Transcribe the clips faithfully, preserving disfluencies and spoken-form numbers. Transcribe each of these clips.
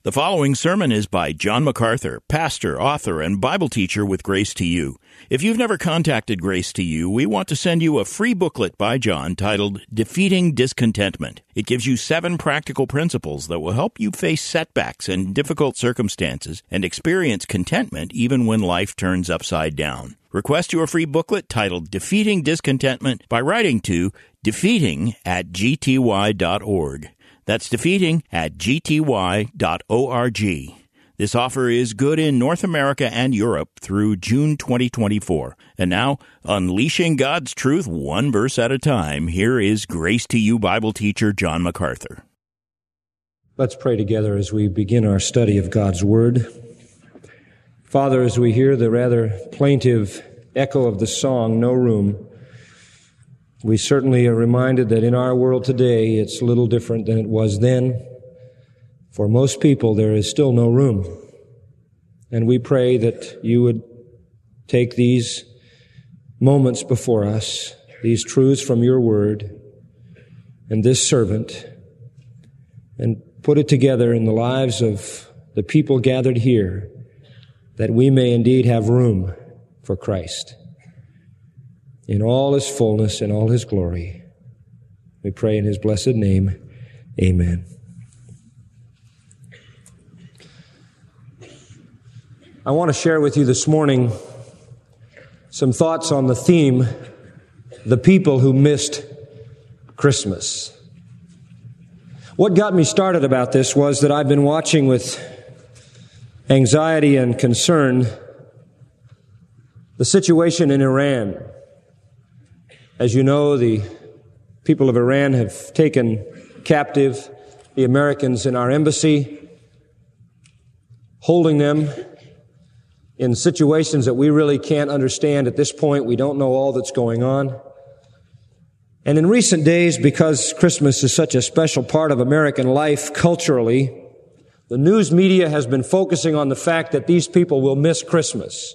The following sermon is by John MacArthur, pastor, author, and Bible teacher with Grace to You. If you've never contacted Grace to You, we want to send you a free booklet by John titled Defeating Discontentment. It gives you seven practical principles that will help you face setbacks and difficult circumstances and experience contentment even when life turns upside down. Request your free booklet titled Defeating Discontentment by writing to defeating at g t y dot org. That's defeating at g t y dot org. This offer is good in North America and Europe through June twenty twenty-four. And now, unleashing God's truth one verse at a time, here is Grace to You Bible teacher John MacArthur. Let's pray together as we begin our study of God's Word. Father, as we hear the rather plaintive echo of the song, No Room, we certainly are reminded that in our world today, it's a little different than it was then. For most people, there is still no room. And we pray that you would take these moments before us, these truths from your word, and this servant, and put it together in the lives of the people gathered here, that we may indeed have room for Christ in all his fullness and all his glory. We pray in his blessed name. Amen. I want to share with you this morning some thoughts on the theme, the people who missed Christmas. What got me started about this was that I've been watching with anxiety and concern the situation in Iran. As you know, the people of Iran have taken captive the Americans in our embassy, holding them in situations that we really can't understand at this point. We don't know all that's going on. And in recent days, because Christmas is such a special part of American life culturally, the news media has been focusing on the fact that these people will miss Christmas.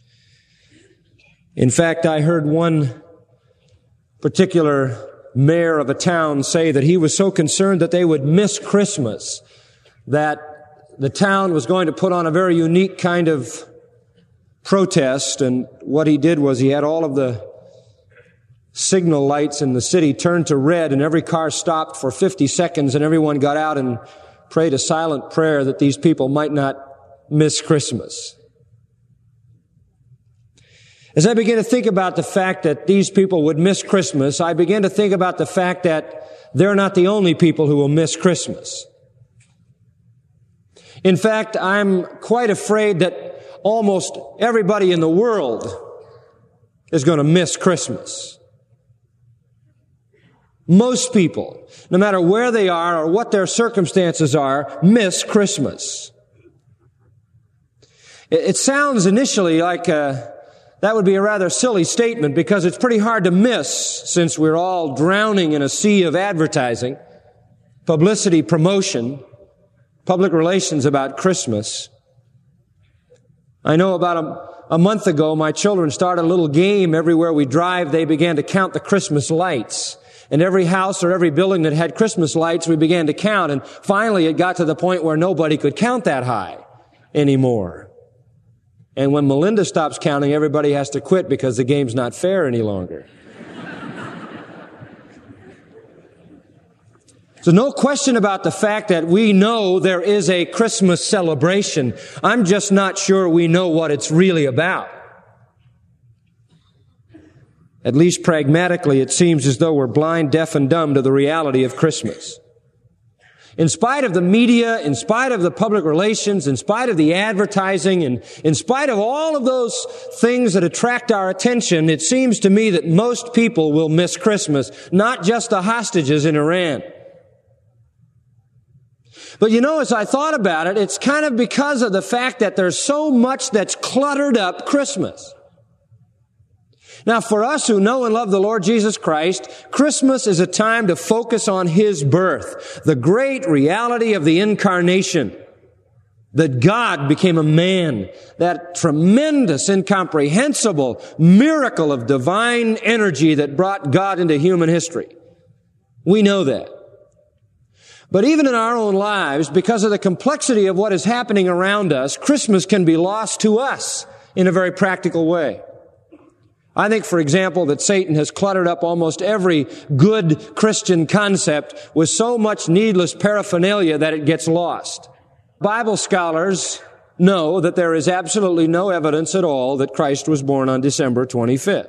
In fact, I heard one particular mayor of a town say that he was so concerned that they would miss Christmas that the town was going to put on a very unique kind of protest. And what he did was he had all of the signal lights in the city turned to red, and every car stopped for fifty seconds, and everyone got out and prayed a silent prayer that these people might not miss Christmas. As I began to think about the fact that these people would miss Christmas, I began to think about the fact that they're not the only people who will miss Christmas. In fact, I'm quite afraid that almost everybody in the world is going to miss Christmas. Most people, no matter where they are or what their circumstances are, miss Christmas. It sounds initially like a That would be a rather silly statement because it's pretty hard to miss since we're all drowning in a sea of advertising, publicity, promotion, public relations about Christmas. I know about a, a month ago, my children started a little game. Everywhere we drive, they began to count the Christmas lights. And every house or every building that had Christmas lights, we began to count. And finally, it got to the point where nobody could count that high anymore. And when Melinda stops counting, everybody has to quit because the game's not fair any longer. So no question about the fact that we know there is a Christmas celebration. I'm just not sure we know what it's really about. At least pragmatically, it seems as though we're blind, deaf, and dumb to the reality of Christmas. In spite of the media, in spite of the public relations, in spite of the advertising, and in spite of all of those things that attract our attention, it seems to me that most people will miss Christmas, not just the hostages in Iran. But you know, as I thought about it, it's kind of because of the fact that there's so much that's cluttered up Christmas. Now, for us who know and love the Lord Jesus Christ, Christmas is a time to focus on His birth, the great reality of the incarnation, that God became a man, that tremendous, incomprehensible miracle of divine energy that brought God into human history. We know that. But even in our own lives, because of the complexity of what is happening around us, Christmas can be lost to us in a very practical way. I think, for example, that Satan has cluttered up almost every good Christian concept with so much needless paraphernalia that it gets lost. Bible scholars know that there is absolutely no evidence at all that Christ was born on December twenty-fifth.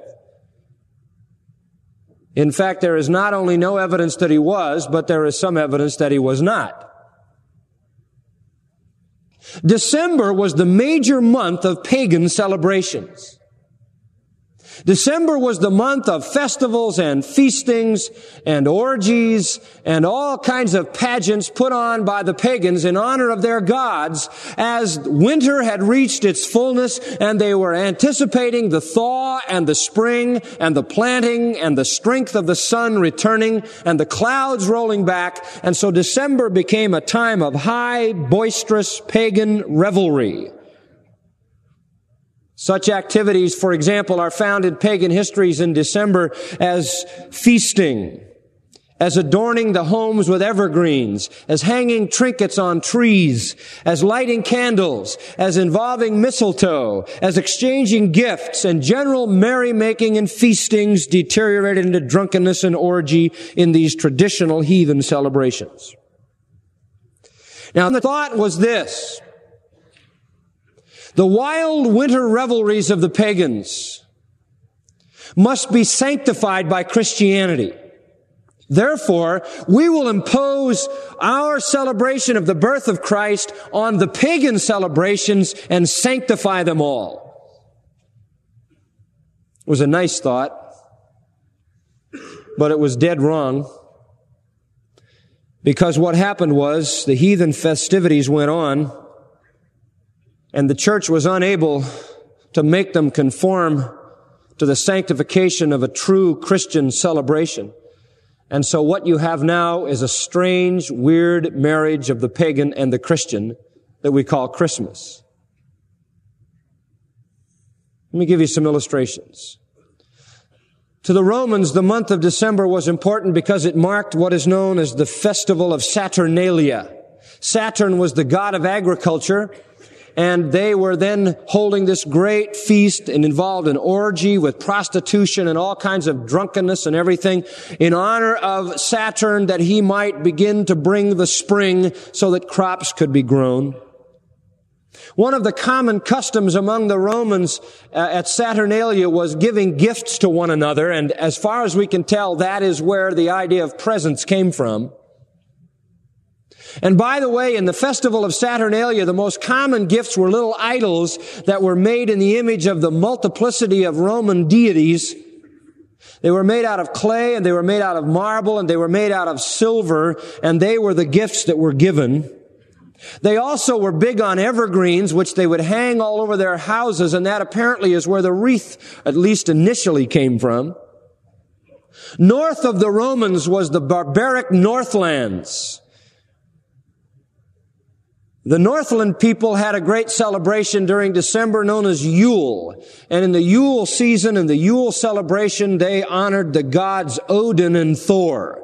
In fact, there is not only no evidence that he was, but there is some evidence that he was not. December was the major month of pagan celebrations. December was the month of festivals and feastings and orgies and all kinds of pageants put on by the pagans in honor of their gods as winter had reached its fullness and they were anticipating the thaw and the spring and the planting and the strength of the sun returning and the clouds rolling back. And so December became a time of high, boisterous pagan revelry. Such activities, for example, are found in pagan histories in December as feasting, as adorning the homes with evergreens, as hanging trinkets on trees, as lighting candles, as involving mistletoe, as exchanging gifts, and general merrymaking and feastings deteriorated into drunkenness and orgy in these traditional heathen celebrations. Now, the thought was this: the wild winter revelries of the pagans must be sanctified by Christianity. Therefore, we will impose our celebration of the birth of Christ on the pagan celebrations and sanctify them all. It was a nice thought, but it was dead wrong. Because what happened was the heathen festivities went on, and the church was unable to make them conform to the sanctification of a true Christian celebration. And so what you have now is a strange, weird marriage of the pagan and the Christian that we call Christmas. Let me give you some illustrations. To the Romans, the month of December was important because it marked what is known as the festival of Saturnalia. Saturn was the god of agriculture, and they were then holding this great feast and involved in orgy with prostitution and all kinds of drunkenness and everything in honor of Saturn, that he might begin to bring the spring so that crops could be grown. One of the common customs among the Romans uh, at Saturnalia was giving gifts to one another, and as far as we can tell, that is where the idea of presents came from. And by the way, in the festival of Saturnalia, the most common gifts were little idols that were made in the image of the multiplicity of Roman deities. They were made out of clay, and they were made out of marble, and they were made out of silver, and they were the gifts that were given. They also were big on evergreens, which they would hang all over their houses, and that apparently is where the wreath, at least initially, came from. North of the Romans was the barbaric Northlands. The Northland people had a great celebration during December known as Yule. And in the Yule season, in the Yule celebration, they honored the gods Odin and Thor.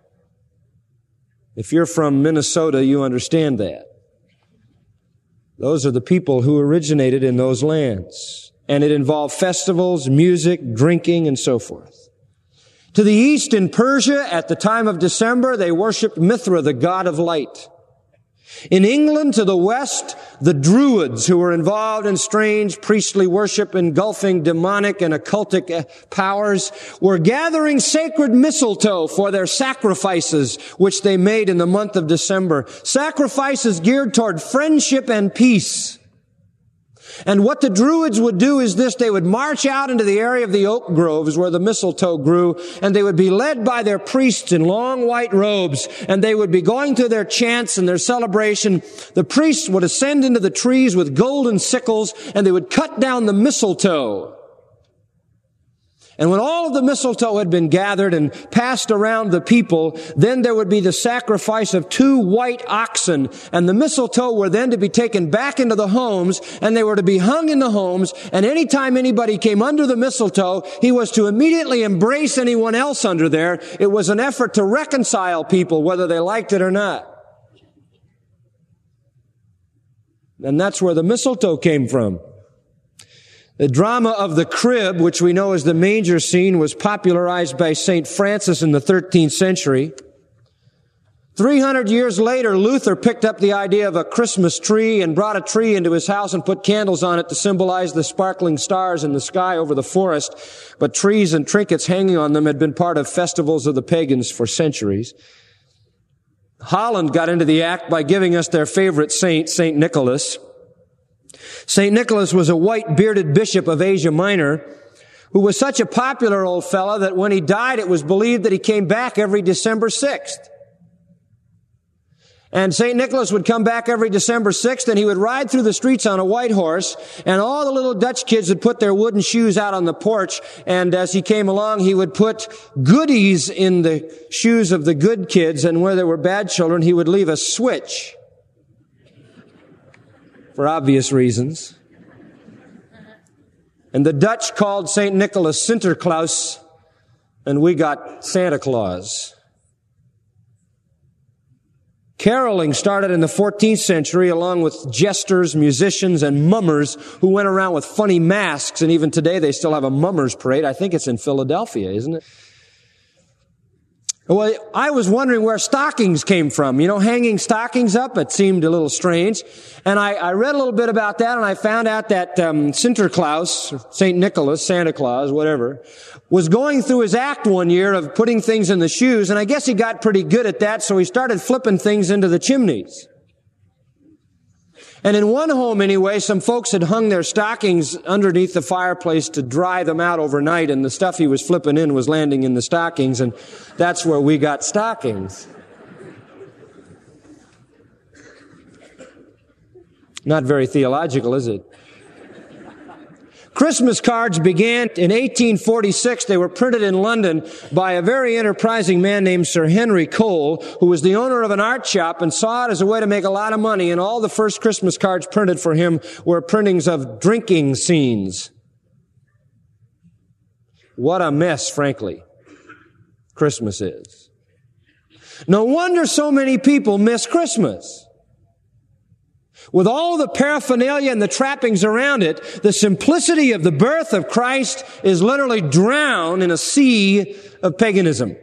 If you're from Minnesota, you understand that. Those are the people who originated in those lands. And it involved festivals, music, drinking, and so forth. To the east in Persia, at the time of December, they worshiped Mithra, the god of light. In England, to the west, the Druids, who were involved in strange priestly worship engulfing demonic and occultic powers, were gathering sacred mistletoe for their sacrifices, which they made in the month of December. Sacrifices geared toward friendship and peace. And what the Druids would do is this: they would march out into the area of the oak groves where the mistletoe grew, and they would be led by their priests in long white robes, and they would be going through their chants and their celebration. The priests would ascend into the trees with golden sickles, and they would cut down the mistletoe. And when all of the mistletoe had been gathered and passed around the people, then there would be the sacrifice of two white oxen, and the mistletoe were then to be taken back into the homes, and they were to be hung in the homes, and anytime anybody came under the mistletoe, he was to immediately embrace anyone else under there. It was an effort to reconcile people, whether they liked it or not. And that's where the mistletoe came from. The drama of the crib, which we know as the manger scene, was popularized by Saint Francis in the thirteenth century. three hundred years later, Luther picked up the idea of a Christmas tree and brought a tree into his house and put candles on it to symbolize the sparkling stars in the sky over the forest. But trees and trinkets hanging on them had been part of festivals of the pagans for centuries. Holland got into the act by giving us their favorite saint, Saint Nicholas. Saint Nicholas was a white bearded bishop of Asia Minor who was such a popular old fellow that when he died it was believed that he came back every December sixth. And Saint Nicholas would come back every December sixth and he would ride through the streets on a white horse, and all the little Dutch kids would put their wooden shoes out on the porch, and as he came along he would put goodies in the shoes of the good kids, and where there were bad children he would leave a switch. For obvious reasons. And the Dutch called Saint Nicholas Sinterklaas, and we got Santa Claus. Caroling started in the fourteenth century along with jesters, musicians, and mummers who went around with funny masks, and even today they still have a mummers parade. I think it's in Philadelphia, isn't it? Well, I was wondering where stockings came from. You know, hanging stockings up, it seemed a little strange. And I, I read a little bit about that, and I found out that um, Sinterklaas, Saint Nicholas, Santa Claus, whatever, was going through his act one year of putting things in the shoes, and I guess he got pretty good at that, so he started flipping things into the chimneys. And in one home anyway, some folks had hung their stockings underneath the fireplace to dry them out overnight, and the stuff he was flipping in was landing in the stockings, and that's where we got stockings. Not very theological, is it? Christmas cards began in eighteen forty-six. They were printed in London by a very enterprising man named Sir Henry Cole, who was the owner of an art shop and saw it as a way to make a lot of money. And all the first Christmas cards printed for him were printings of drinking scenes. What a mess, frankly, Christmas is. No wonder so many people miss Christmas. With all the paraphernalia and the trappings around it, the simplicity of the birth of Christ is literally drowned in a sea of paganism.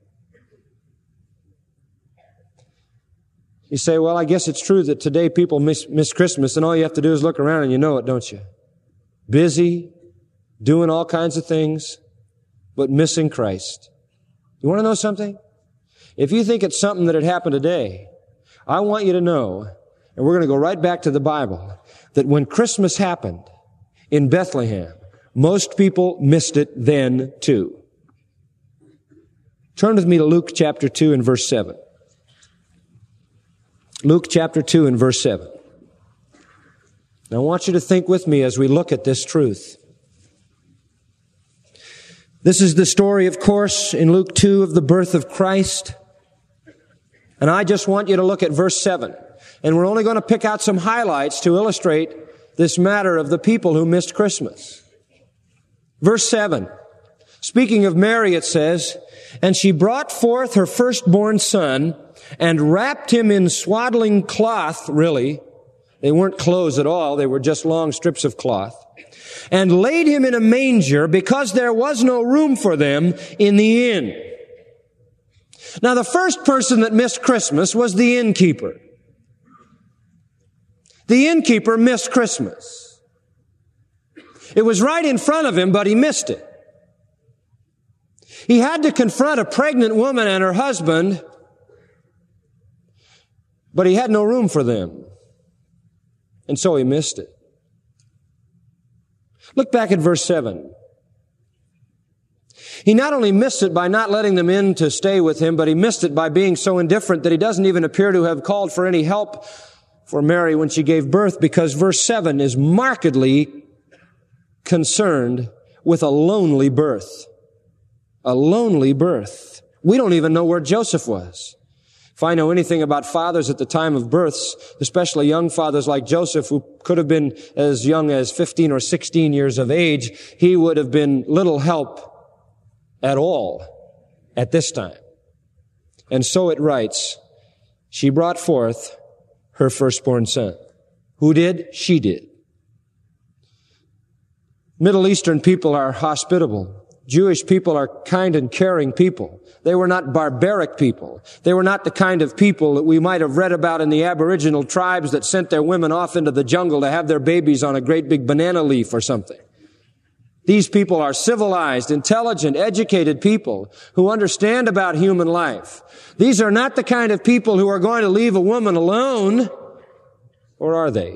You say, well, I guess it's true that today people miss, miss Christmas, and all you have to do is look around and you know it, don't you? Busy, doing all kinds of things, but missing Christ. You want to know something? If you think it's something that had happened today, I want you to know, and we're going to go right back to the Bible, that when Christmas happened in Bethlehem, most people missed it then too. Turn with me to Luke chapter two and verse seven. Luke chapter two and verse seven. Now I want you to think with me as we look at this truth. This is the story, of course, in Luke two of the birth of Christ. And I just want you to look at verse seven. And we're only going to pick out some highlights to illustrate this matter of the people who missed Christmas. Verse seven. Speaking of Mary, it says, "And she brought forth her firstborn son and wrapped him in swaddling cloth," really. They weren't clothes at all. They were just long strips of cloth. "And laid him in a manger because there was no room for them in the inn." Now, the first person that missed Christmas was the innkeeper. The innkeeper missed Christmas. It was right in front of him, but he missed it. He had to confront a pregnant woman and her husband, but he had no room for them. And so he missed it. Look back at verse seven. He not only missed it by not letting them in to stay with him, but he missed it by being so indifferent that he doesn't even appear to have called for any help for Mary when she gave birth, because verse seven is markedly concerned with a lonely birth. A lonely birth. We don't even know where Joseph was. If I know anything about fathers at the time of births, especially young fathers like Joseph, who could have been as young as fifteen or sixteen years of age, he would have been little help at all at this time. And so it writes, she brought forth her firstborn son. Who did? She did. Middle Eastern people are hospitable. Jewish people are kind and caring people. They were not barbaric people. They were not the kind of people that we might have read about in the Aboriginal tribes that sent their women off into the jungle to have their babies on a great big banana leaf or something. These people are civilized, intelligent, educated people who understand about human life. These are not the kind of people who are going to leave a woman alone, or are they?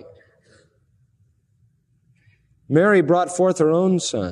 Mary brought forth her own son.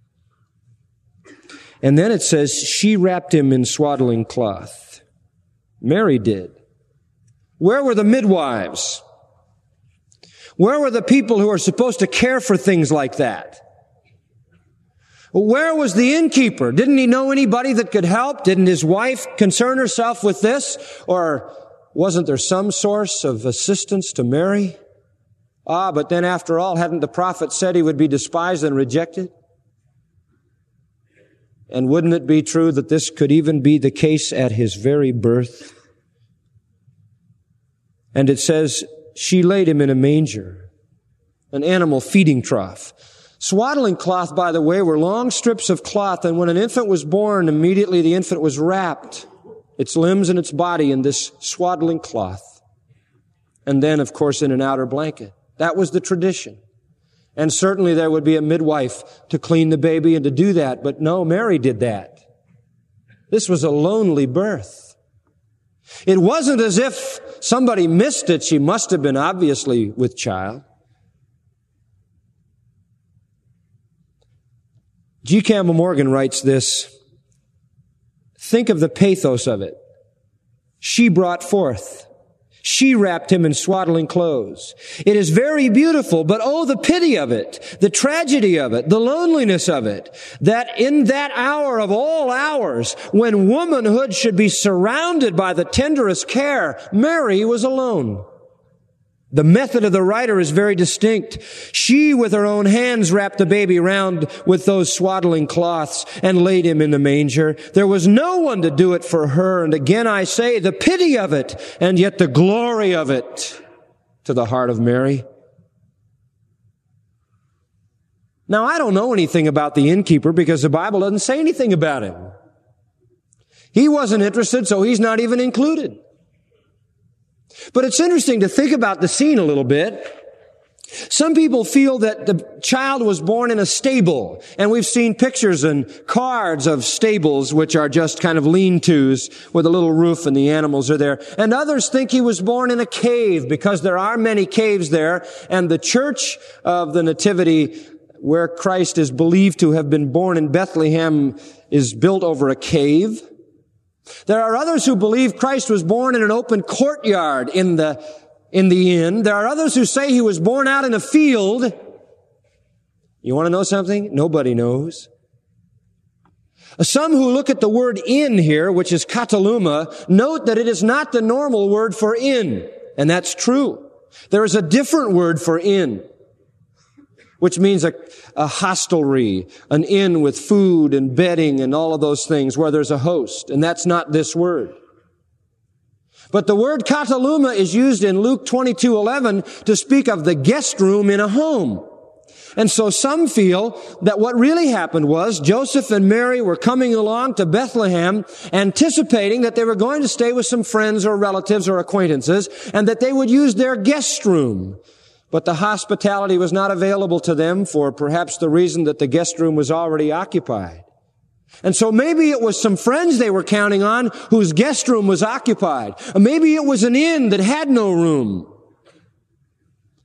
And then it says, she wrapped him in swaddling cloth. Mary did. Where were the midwives? Where were the people who are supposed to care for things like that? Where was the innkeeper? Didn't he know anybody that could help? Didn't his wife concern herself with this? Or wasn't there some source of assistance to Mary? Ah, but then after all, hadn't the prophet said he would be despised and rejected? And wouldn't it be true that this could even be the case at his very birth? And it says, she laid him in a manger, an animal feeding trough. Swaddling cloth, by the way, were long strips of cloth, and when an infant was born, immediately the infant was wrapped, its limbs and its body, in this swaddling cloth. And then, of course, in an outer blanket. That was the tradition. And certainly there would be a midwife to clean the baby and to do that. But no, Mary did that. This was a lonely birth. It wasn't as if somebody missed it. She must have been obviously with child. G. Campbell Morgan writes this. Think of the pathos of it. She brought forth. She wrapped him in swaddling clothes. It is very beautiful, but oh, the pity of it, the tragedy of it, the loneliness of it, that in that hour of all hours, when womanhood should be surrounded by the tenderest care, Mary was alone. The method of the writer is very distinct. She, with her own hands, wrapped the baby round with those swaddling cloths and laid him in the manger. There was no one to do it for her. And again I say, the pity of it, and yet the glory of it to the heart of Mary. Now, I don't know anything about the innkeeper because the Bible doesn't say anything about him. He wasn't interested, so he's not even included. But it's interesting to think about the scene a little bit. Some people feel that the child was born in a stable, and we've seen pictures and cards of stables which are just kind of lean-tos with a little roof and the animals are there. And others think he was born in a cave because there are many caves there, and the church of the Nativity, where Christ is believed to have been born in Bethlehem, is built over a cave. There are others who believe Christ was born in an open courtyard in the, in the inn. There are others who say he was born out in a field. You want to know something? Nobody knows. Some who look at the word inn here, which is kataluma, note that it is not the normal word for inn. And that's true. There is a different word for inn, which means a, a hostelry, an inn with food and bedding and all of those things where there's a host. And that's not this word. But the word kataluma is used in Luke twenty-two eleven to speak of the guest room in a home. And so some feel that what really happened was Joseph and Mary were coming along to Bethlehem, anticipating that they were going to stay with some friends or relatives or acquaintances, and that they would use their guest room. But the hospitality was not available to them for perhaps the reason that the guest room was already occupied. And so maybe it was some friends they were counting on whose guest room was occupied. Or maybe it was an inn that had no room.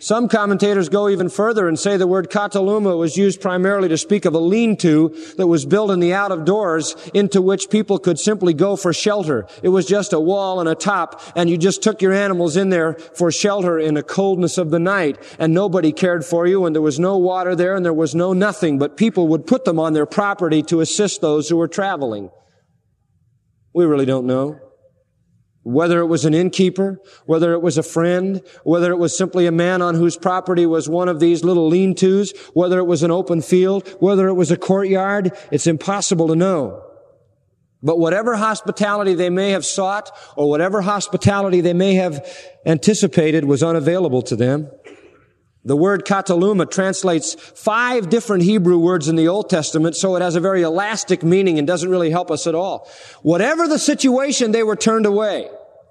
Some commentators go even further and say the word kataluma was used primarily to speak of a lean-to that was built in the out of doors into which people could simply go for shelter. It was just a wall and a top, and you just took your animals in there for shelter in the coldness of the night, and nobody cared for you, and there was no water there, and there was no nothing, but people would put them on their property to assist those who were traveling. We really don't know. Whether it was an innkeeper, whether it was a friend, whether it was simply a man on whose property was one of these little lean-tos, whether it was an open field, whether it was a courtyard, it's impossible to know. But whatever hospitality they may have sought, or whatever hospitality they may have anticipated was unavailable to them. The word kataluma translates five different Hebrew words in the Old Testament, so it has a very elastic meaning and doesn't really help us at all. Whatever the situation, they were turned away.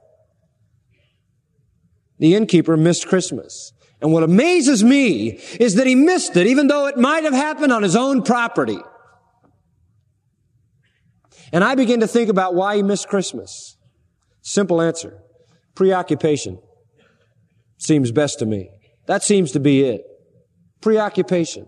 The innkeeper missed Christmas. And what amazes me is that he missed it, even though it might have happened on his own property. And I begin to think about why he missed Christmas. Simple answer. Preoccupation. Seems best to me. That seems to be it. Preoccupation.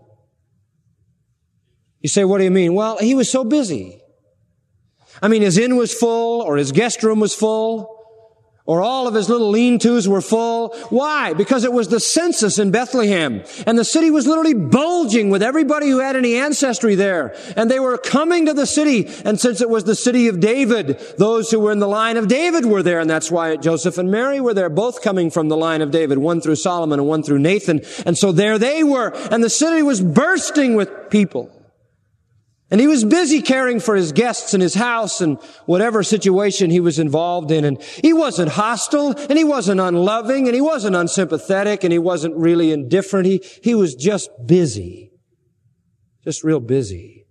You say, what do you mean? Well, he was so busy. I mean, his inn was full, or his guest room was full, or all of his little lean-tos were full. Why? Because it was the census in Bethlehem. And the city was literally bulging with everybody who had any ancestry there. And they were coming to the city. And since it was the city of David, those who were in the line of David were there. And that's why Joseph and Mary were there, both coming from the line of David, one through Solomon and one through Nathan. And so there they were. And the city was bursting with people. And he was busy caring for his guests in his house and whatever situation he was involved in. And he wasn't hostile, and he wasn't unloving, and he wasn't unsympathetic, and he wasn't really indifferent. He, he was just busy. Just real busy.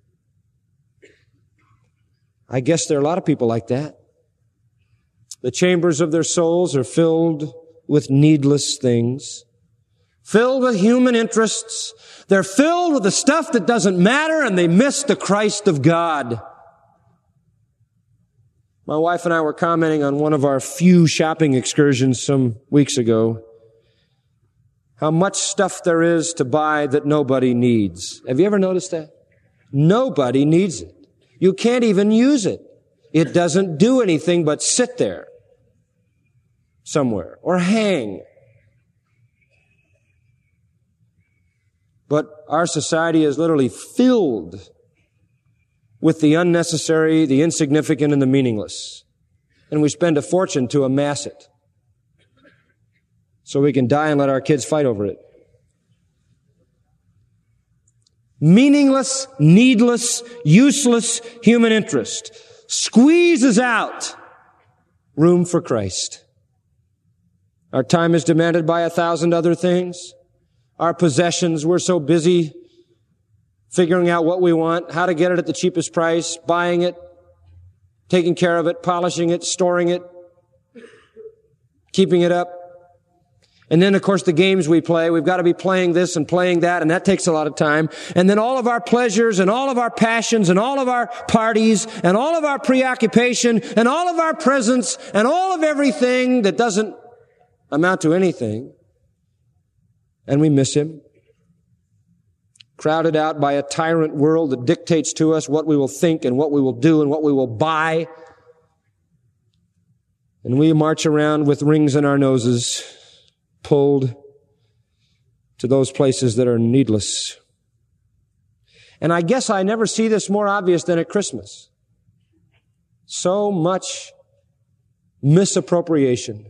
I guess there are a lot of people like that. The chambers of their souls are filled with needless things. Filled with human interests. They're filled with the stuff that doesn't matter, and they miss the Christ of God. My wife and I were commenting on one of our few shopping excursions some weeks ago. How much stuff there is to buy that nobody needs. Have you ever noticed that? Nobody needs it. You can't even use it. It doesn't do anything but sit there somewhere or hang. But our society is literally filled with the unnecessary, the insignificant, and the meaningless. And we spend a fortune to amass it. So we can die and let our kids fight over it. Meaningless, needless, useless human interest squeezes out room for Christ. Our time is demanded by a thousand other things. Our possessions, we're so busy figuring out what we want, how to get it at the cheapest price, buying it, taking care of it, polishing it, storing it, keeping it up. And then, of course, the games we play, we've got to be playing this and playing that, and that takes a lot of time. And then all of our pleasures and all of our passions and all of our parties and all of our preoccupation and all of our presents and all of everything that doesn't amount to anything. And we miss Him. Crowded out by a tyrant world that dictates to us what we will think and what we will do and what we will buy. And we march around with rings in our noses, pulled to those places that are needless. And I guess I never see this more obvious than at Christmas. So much misappropriation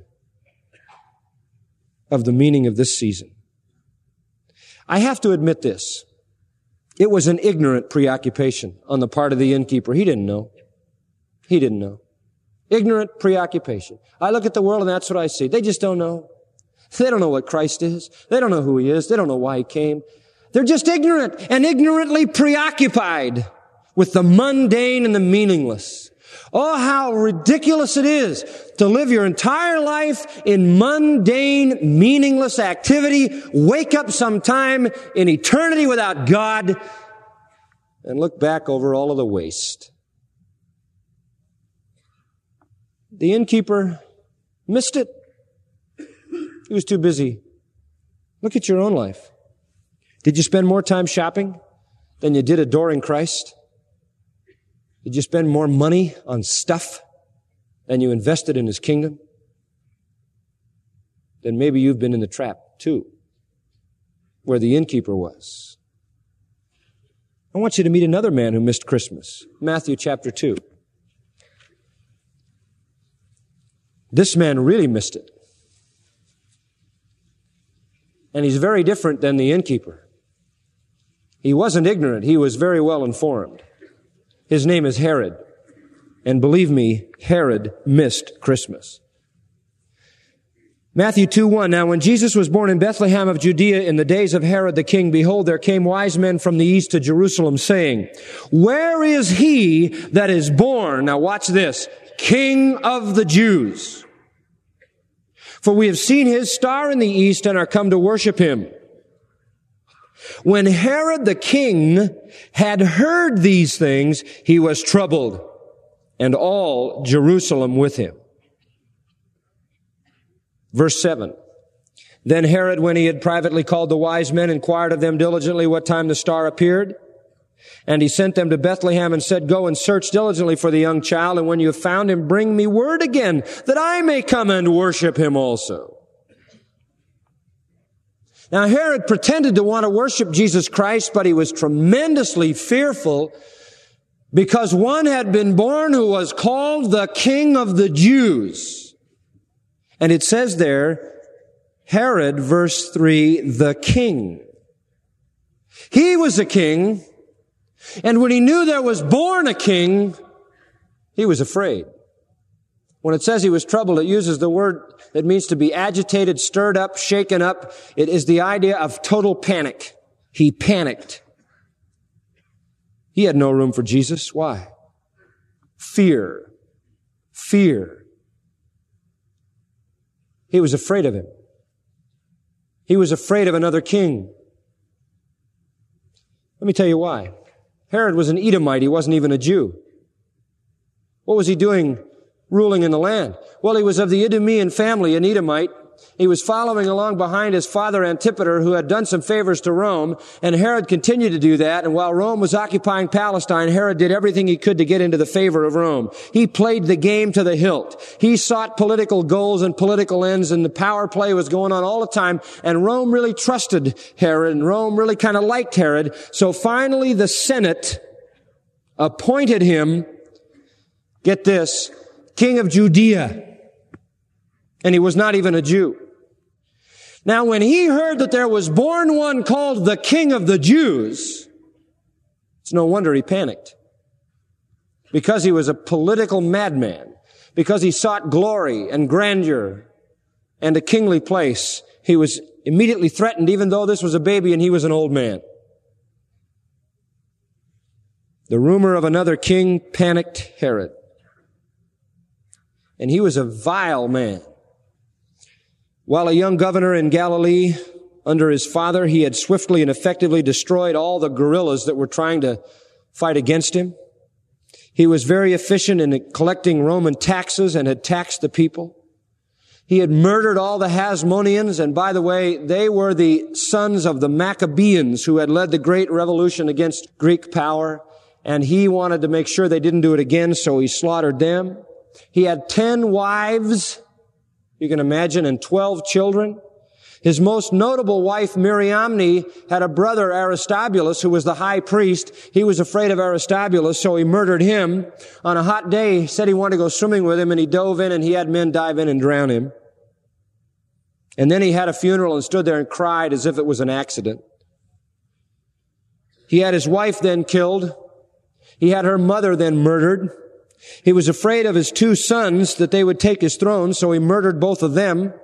of the meaning of this season. I have to admit this. It was an ignorant preoccupation on the part of the innkeeper. He didn't know. He didn't know. Ignorant preoccupation. I look at the world and that's what I see. They just don't know. They don't know what Christ is. They don't know who He is. They don't know why He came. They're just ignorant and ignorantly preoccupied with the mundane and the meaningless. Oh, how ridiculous it is to live your entire life in mundane, meaningless activity, wake up sometime in eternity without God, and look back over all of the waste. The innkeeper missed it. He was too busy Look at your own life. Did you spend more time shopping than you did adoring Christ? Did you spend more money on stuff than you invested in His kingdom? Then maybe you've been in the trap too, where the innkeeper was. I want you to meet another man who missed Christmas. Matthew chapter two. This man really missed it. And he's very different than the innkeeper. He wasn't ignorant. He was very well informed. His name is Herod. And believe me, Herod missed Christmas. Matthew two one, now when Jesus was born in Bethlehem of Judea in the days of Herod the king, behold, there came wise men from the east to Jerusalem, saying, where is he that is born, now watch this, King of the Jews? For we have seen his star in the east and are come to worship him. When Herod the king had heard these things, he was troubled, and all Jerusalem with him. Verse seven. Then Herod, when he had privately called the wise men, inquired of them diligently what time the star appeared. And he sent them to Bethlehem and said, go and search diligently for the young child, and when you have found him, bring me word again, that I may come and worship him also. Now Herod pretended to want to worship Jesus Christ, but he was tremendously fearful because one had been born who was called the King of the Jews. And it says there, Herod, verse three, the king. He was a king, and when he knew there was born a king, he was afraid. When it says he was troubled, it uses the word that means to be agitated, stirred up, shaken up. It is the idea of total panic. He panicked. He had no room for Jesus. Why? Fear. Fear. He was afraid of him. He was afraid of another king. Let me tell you why. Herod was an Edomite. He wasn't even a Jew. What was he doing ruling in the land? Well, he was of the Idumean family, an Edomite. He was following along behind his father Antipater, who had done some favors to Rome, and Herod continued to do that. And while Rome was occupying Palestine, Herod did everything he could to get into the favor of Rome. He played the game to the hilt. He sought political goals and political ends, and the power play was going on all the time. And Rome really trusted Herod, and Rome really kind of liked Herod. So finally the Senate appointed him, get this, King of Judea. And he was not even a Jew. Now, when he heard that there was born one called the King of the Jews, it's no wonder he panicked. Because he was a political madman. Because he sought glory and grandeur and a kingly place. He was immediately threatened, even though this was a baby and he was an old man. The rumor of another king panicked Herod. And he was a vile man. While a young governor in Galilee, under his father, he had swiftly and effectively destroyed all the guerrillas that were trying to fight against him. He was very efficient in collecting Roman taxes and had taxed the people. He had murdered all the Hasmoneans, and by the way, they were the sons of the Maccabees who had led the great revolution against Greek power, and he wanted to make sure they didn't do it again, so he slaughtered them. He had ten wives, you can imagine, and twelve children. His most notable wife, Miriamne, had a brother, Aristobulus, who was the high priest. He was afraid of Aristobulus, so he murdered him. On a hot day, he said he wanted to go swimming with him, and he dove in, and he had men dive in and drown him. And then he had a funeral and stood there and cried as if it was an accident. He had his wife then killed. He had her mother then murdered. He was afraid of his two sons that they would take his throne, so he murdered both of them.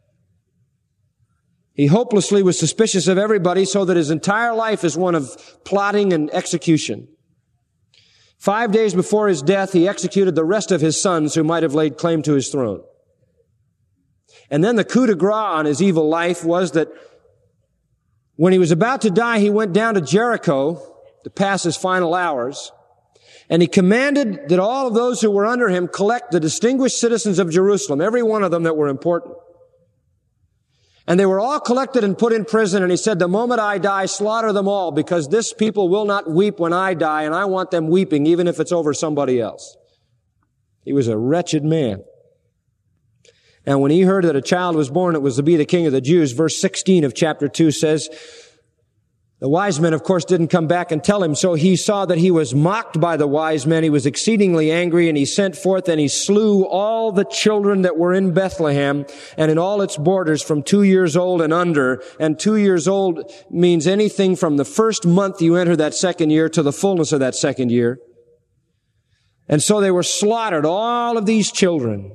He hopelessly was suspicious of everybody, so that his entire life is one of plotting and execution. Five days before his death, he executed the rest of his sons who might have laid claim to his throne. And then the coup de grace on his evil life was that when he was about to die, he went down to Jericho to pass his final hours. And he commanded that all of those who were under him collect the distinguished citizens of Jerusalem, every one of them that were important. And they were all collected and put in prison, and he said, the moment I die, slaughter them all, because this people will not weep when I die, and I want them weeping, even if it's over somebody else. He was a wretched man. And when he heard that a child was born, it was to be the King of the Jews, verse sixteen of chapter two says, the wise men, of course, didn't come back and tell him, so he saw that he was mocked by the wise men. He was exceedingly angry, and he sent forth and he slew all the children that were in Bethlehem and in all its borders from two years old and under. And two years old means anything from the first month you enter that second year to the fullness of that second year. And so they were slaughtered, all of these children,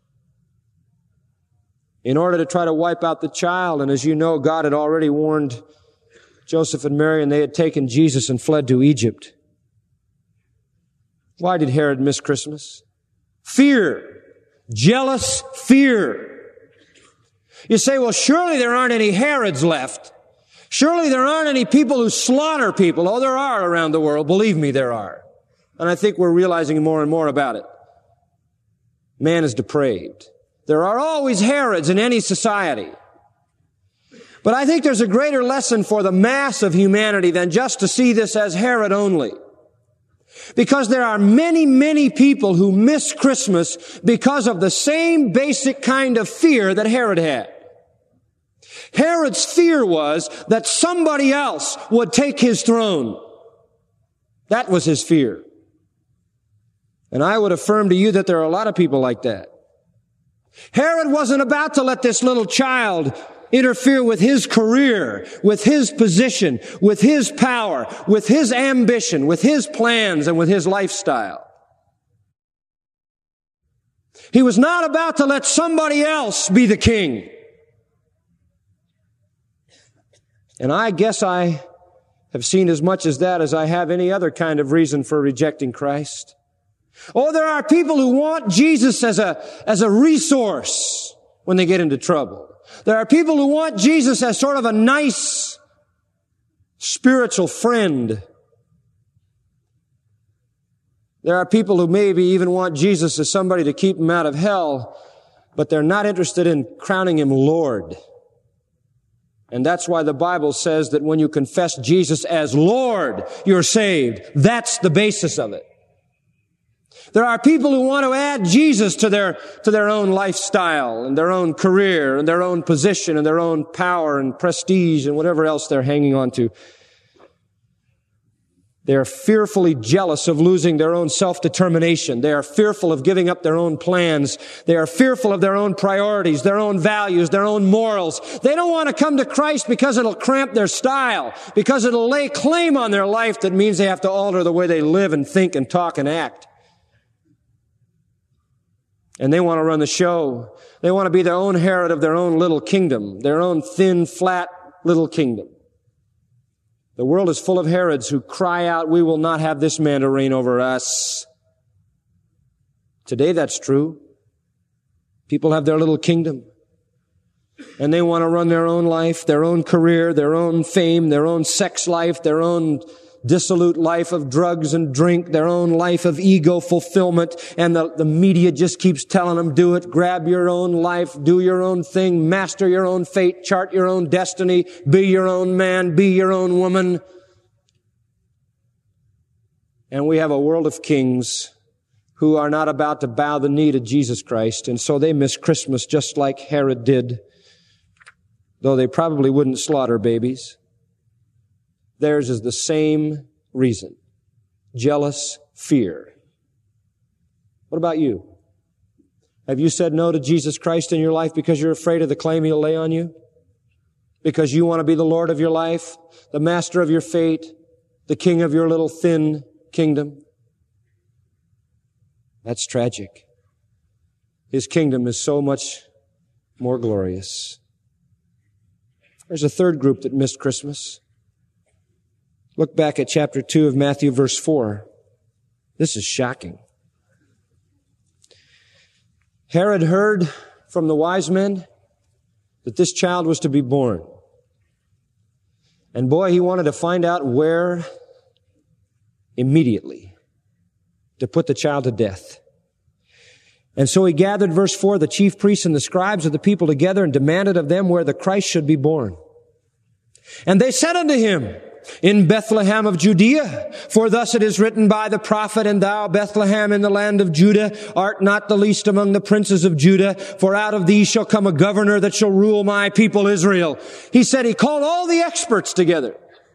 in order to try to wipe out the child. And as you know, God had already warned Joseph and Mary, and they had taken Jesus and fled to Egypt. Why did Herod miss Christmas? Fear. Jealous fear. You say, well, surely there aren't any Herods left. Surely there aren't any people who slaughter people. Oh, there are around the world. Believe me, there are. And I think we're realizing more and more about it. Man is depraved. There are always Herods in any society. But I think there's a greater lesson for the mass of humanity than just to see this as Herod only. Because there are many, many people who miss Christmas because of the same basic kind of fear that Herod had. Herod's fear was that somebody else would take his throne. That was his fear. And I would affirm to you that there are a lot of people like that. Herod wasn't about to let this little child interfere with his career, with his position, with his power, with his ambition, with his plans, and with his lifestyle. He was not about to let somebody else be the king. And I guess I have seen as much as that as I have any other kind of reason for rejecting Christ. Oh, there are people who want Jesus as a, as a resource when they get into trouble. There are people who want Jesus as sort of a nice spiritual friend. There are people who maybe even want Jesus as somebody to keep them out of hell, but they're not interested in crowning him Lord. And that's why the Bible says that when you confess Jesus as Lord, you're saved. That's the basis of it. There are people who want to add Jesus to their, to their own lifestyle and their own career and their own position and their own power and prestige and whatever else they're hanging on to. They are fearfully jealous of losing their own self-determination. They are fearful of giving up their own plans. They are fearful of their own priorities, their own values, their own morals. They don't want to come to Christ because it'll cramp their style, because it'll lay claim on their life that means they have to alter the way they live and think and talk and act. And they want to run the show. They want to be their own Herod of their own little kingdom, their own thin, flat little kingdom. The world is full of Herods who cry out, we will not have this man to reign over us. Today that's true. People have their little kingdom. And they want to run their own life, their own career, their own fame, their own sex life, their own dissolute life of drugs and drink, their own life of ego fulfillment, and the, the media just keeps telling them, do it, grab your own life, do your own thing, master your own fate, chart your own destiny, be your own man, be your own woman. And we have a world of kings who are not about to bow the knee to Jesus Christ, and so they miss Christmas just like Herod did, though they probably wouldn't slaughter babies. Theirs is the same reason. Jealous fear. What about you? Have you said no to Jesus Christ in your life because you're afraid of the claim he'll lay on you? Because you want to be the Lord of your life, the master of your fate, the king of your little thin kingdom? That's tragic. His kingdom is so much more glorious. There's a third group that missed Christmas. Look back at chapter two of Matthew, verse four. This is shocking. Herod heard from the wise men that this child was to be born. And boy, he wanted to find out where immediately to put the child to death. And so he gathered, verse four, the chief priests and the scribes of the people together and demanded of them where the Christ should be born. And they said unto him, in Bethlehem of Judea, for thus it is written by the prophet, and thou, Bethlehem, in the land of Judah, art not the least among the princes of Judah, for out of thee shall come a governor that shall rule my people Israel. He said he called all the experts together.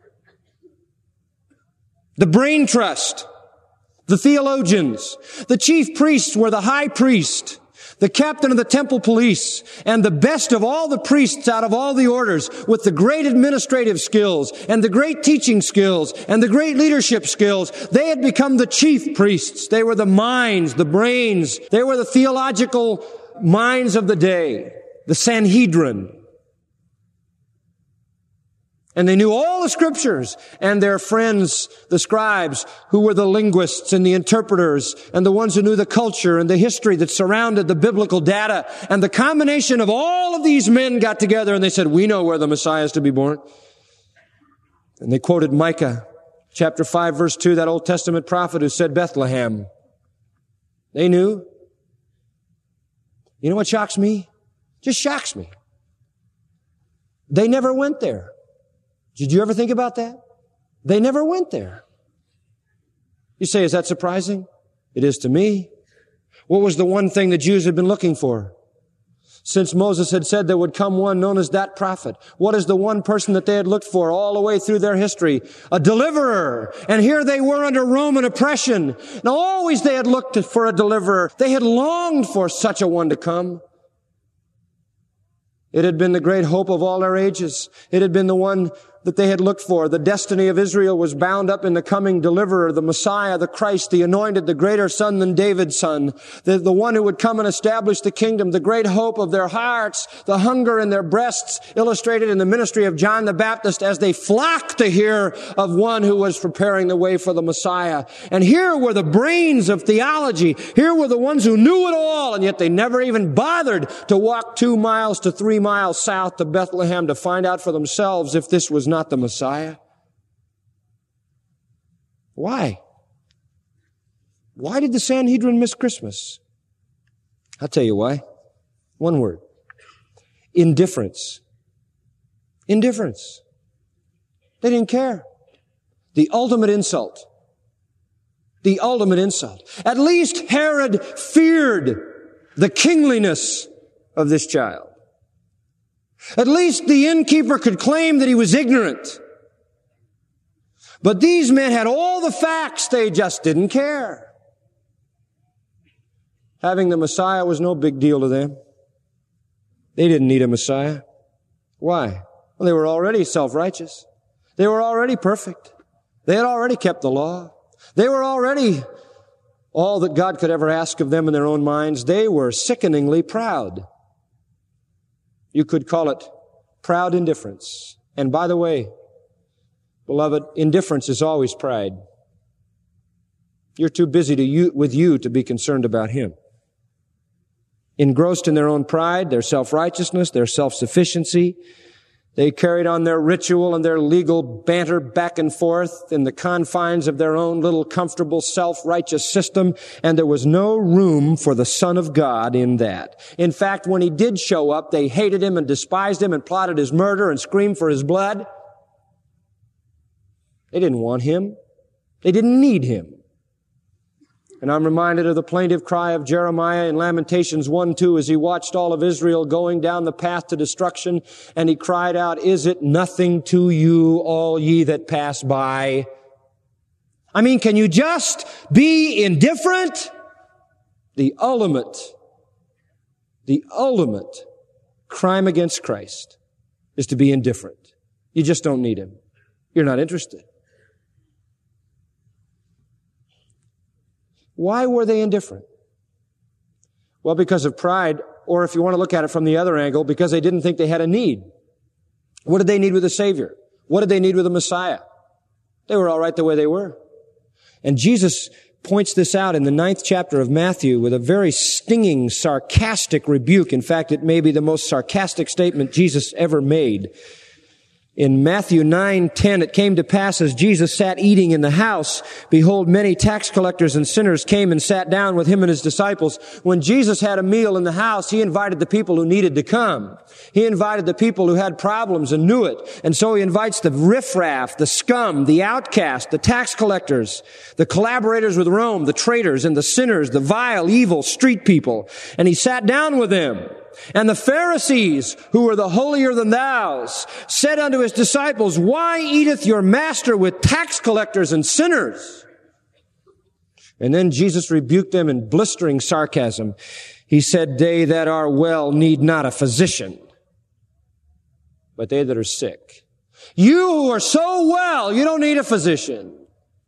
The brain trust, the theologians, the chief priests were the high priest, the captain of the temple police, and the best of all the priests out of all the orders, with the great administrative skills and the great teaching skills and the great leadership skills. They had become the chief priests. They were the minds, the brains. They were the theological minds of the day, the Sanhedrin. And they knew all the scriptures, and their friends, the scribes, who were the linguists and the interpreters and the ones who knew the culture and the history that surrounded the biblical data. And the combination of all of these men got together and they said, we know where the Messiah is to be born. And they quoted Micah chapter five, verse two, that Old Testament prophet who said Bethlehem. They knew. You know what shocks me? Just shocks me. They never went there. Did you ever think about that? They never went there. You say, is that surprising? It is to me. What was the one thing the Jews had been looking for? Since Moses had said there would come one known as that prophet. What is the one person that they had looked for all the way through their history? A deliverer. And here they were under Roman oppression. Now always they had looked for a deliverer. They had longed for such a one to come. It had been the great hope of all our ages. It had been the one that they had looked for. The destiny of Israel was bound up in the coming deliverer, the Messiah, the Christ, the anointed, the greater son than David's son, the, the one who would come and establish the kingdom, the great hope of their hearts, the hunger in their breasts, illustrated in the ministry of John the Baptist as they flocked to hear of one who was preparing the way for the Messiah. And here were the brains of theology. Here were the ones who knew it all, and yet they never even bothered to walk two miles to three miles south to Bethlehem to find out for themselves if this was not the Messiah. Why? Why did the Sanhedrin miss Christmas? I'll tell you why. One word. Indifference. Indifference. They didn't care. The ultimate insult. The ultimate insult. At least Herod feared the kingliness of this child. At least the innkeeper could claim that he was ignorant. But these men had all the facts, they just didn't care. Having the Messiah was no big deal to them. They didn't need a Messiah. Why? Well, they were already self-righteous. They were already perfect. They had already kept the law. They were already all that God could ever ask of them in their own minds. They were sickeningly proud. You could call it proud indifference. And by the way, beloved, indifference is always pride. You're too busy to you, with you to be concerned about Him. Engrossed in their own pride, their self-righteousness, their self-sufficiency, they carried on their ritual and their legal banter back and forth in the confines of their own little comfortable self-righteous system, and there was no room for the Son of God in that. In fact, when He did show up, they hated Him and despised Him and plotted His murder and screamed for His blood. They didn't want Him. They didn't need Him. And I'm reminded of the plaintive cry of Jeremiah in Lamentations one two as he watched all of Israel going down the path to destruction, and he cried out, "Is it nothing to you, all ye that pass by?" I mean, can you just be indifferent? The ultimate, the ultimate crime against Christ is to be indifferent. You just don't need Him. You're not interested. Why were they indifferent? Well, because of pride, or if you want to look at it from the other angle, because they didn't think they had a need. What did they need with a Savior? What did they need with a Messiah? They were all right the way they were. And Jesus points this out in the ninth chapter of Matthew with a very stinging, sarcastic rebuke. In fact, it may be the most sarcastic statement Jesus ever made. In Matthew nine ten, it came to pass as Jesus sat eating in the house, behold, many tax collectors and sinners came and sat down with him and his disciples. When Jesus had a meal in the house, he invited the people who needed to come. He invited the people who had problems and knew it. And so he invites the riffraff, the scum, the outcast, the tax collectors, the collaborators with Rome, the traitors and the sinners, the vile, evil street people. And he sat down with them. And the Pharisees, who were the holier than thous, said unto his disciples, why eateth your master with tax collectors and sinners? And then Jesus rebuked them in blistering sarcasm. He said, they that are well need not a physician, but they that are sick. You who are so well, you don't need a physician.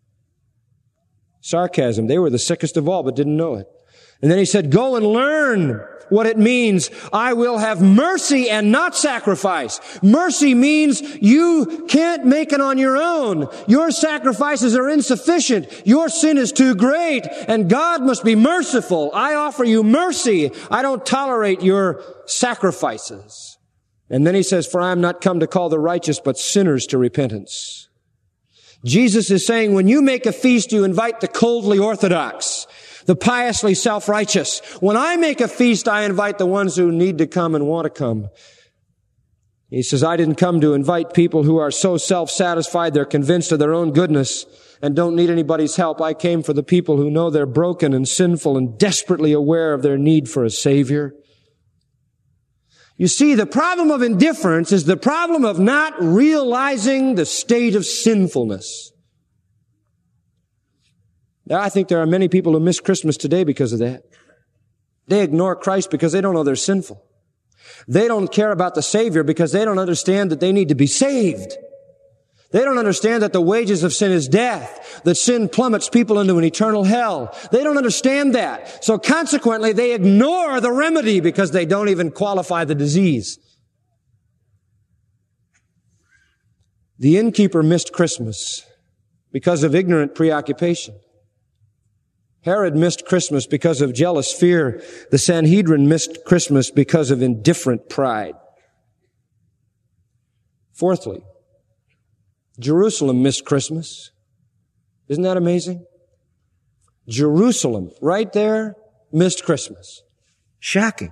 Sarcasm. They were the sickest of all, but didn't know it. And then he said, go and learn what it means. I will have mercy and not sacrifice. Mercy means you can't make it on your own. Your sacrifices are insufficient. Your sin is too great, and God must be merciful. I offer you mercy. I don't tolerate your sacrifices. And then he says, for I am not come to call the righteous, but sinners to repentance. Jesus is saying, when you make a feast, you invite the coldly orthodox, the piously self-righteous. When I make a feast, I invite the ones who need to come and want to come. He says, I didn't come to invite people who are so self-satisfied they're convinced of their own goodness and don't need anybody's help. I came for the people who know they're broken and sinful and desperately aware of their need for a Savior. You see, the problem of indifference is the problem of not realizing the state of sinfulness. Now, I think there are many people who miss Christmas today because of that. They ignore Christ because they don't know they're sinful. They don't care about the Savior because they don't understand that they need to be saved. They don't understand that the wages of sin is death, that sin plummets people into an eternal hell. They don't understand that. So consequently, they ignore the remedy because they don't even qualify the disease. The innkeeper missed Christmas because of ignorant preoccupation. Herod missed Christmas because of jealous fear. The Sanhedrin missed Christmas because of indifferent pride. Fourthly, Jerusalem missed Christmas. Isn't that amazing? Jerusalem, right there, missed Christmas. Shocking.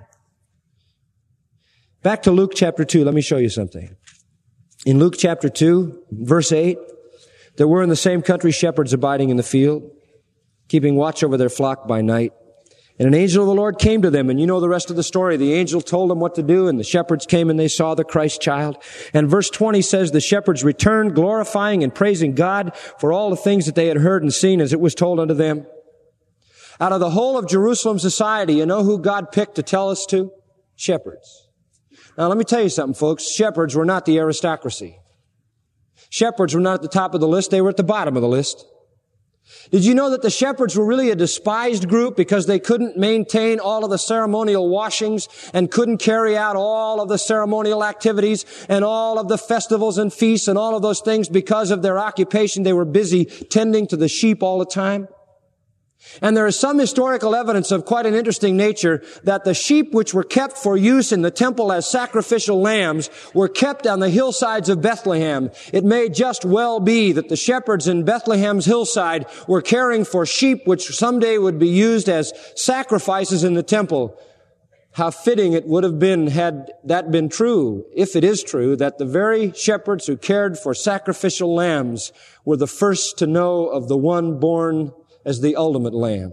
Back to Luke chapter two. Let me show you something. In Luke chapter two, verse eight, there were in the same country shepherds abiding in the field, keeping watch over their flock by night. And an angel of the Lord came to them, and you know the rest of the story. The angel told them what to do, and the shepherds came and they saw the Christ child. And verse twenty says, the shepherds returned, glorifying and praising God for all the things that they had heard and seen as it was told unto them. Out of the whole of Jerusalem society, you know who God picked to tell us to? Shepherds. Now let me tell you something, folks. Shepherds were not the aristocracy. Shepherds were not at the top of the list. They were at the bottom of the list. Did you know that the shepherds were really a despised group because they couldn't maintain all of the ceremonial washings and couldn't carry out all of the ceremonial activities and all of the festivals and feasts and all of those things because of their occupation? They were busy tending to the sheep all the time. And there is some historical evidence of quite an interesting nature that the sheep which were kept for use in the temple as sacrificial lambs were kept on the hillsides of Bethlehem. It may just well be that the shepherds in Bethlehem's hillside were caring for sheep which someday would be used as sacrifices in the temple. How fitting it would have been had that been true, if it is true, that the very shepherds who cared for sacrificial lambs were the first to know of the one born as the ultimate lamb.